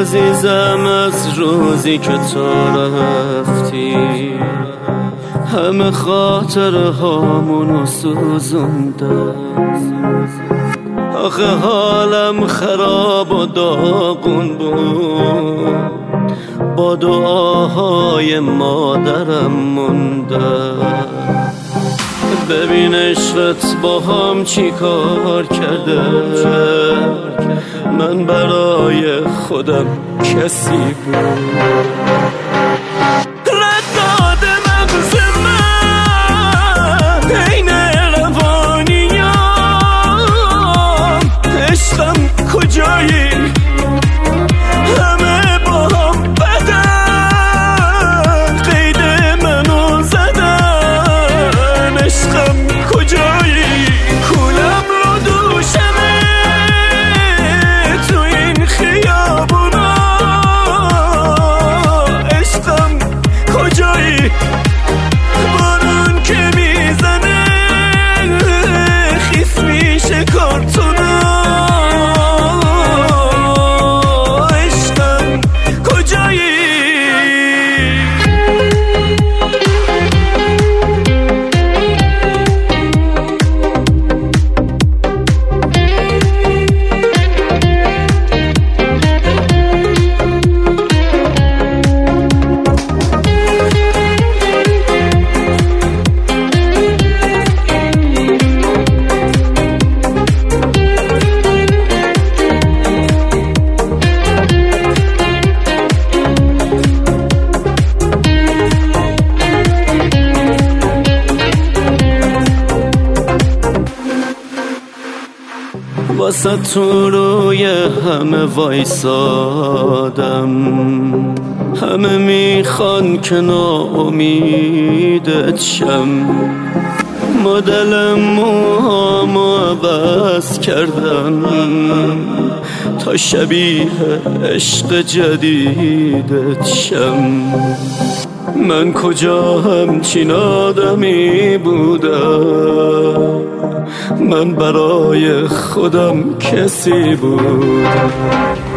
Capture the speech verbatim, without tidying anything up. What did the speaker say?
عزیزم از روزی که تو رفتی همه خاطره هامونو سوزوندم. آخه حالم خراب و داغون بود، با دعاهای مادرم موندم. ببین عشقت با هم چی کار کرده، من برای خودم کسی بود. رداد مغز من عین روانیام، عشقم کجایی؟ همه با هم بدن، قید منو زدن. عشقم کجایی؟ کولم رو دوشمه تو این خیابونا. عشقم کجایی؟ بارون که میزنه خیس میشه کارتونا. عشقم کجایی؟ واسه تو روی همه وایسادم، همه میخوان که ناامیدت شم. مدل موهامو عوض کردم تا شبیه عشق جدیدت شم. من کجا همچین آدمی بودم، من برای خودم کسی بودم.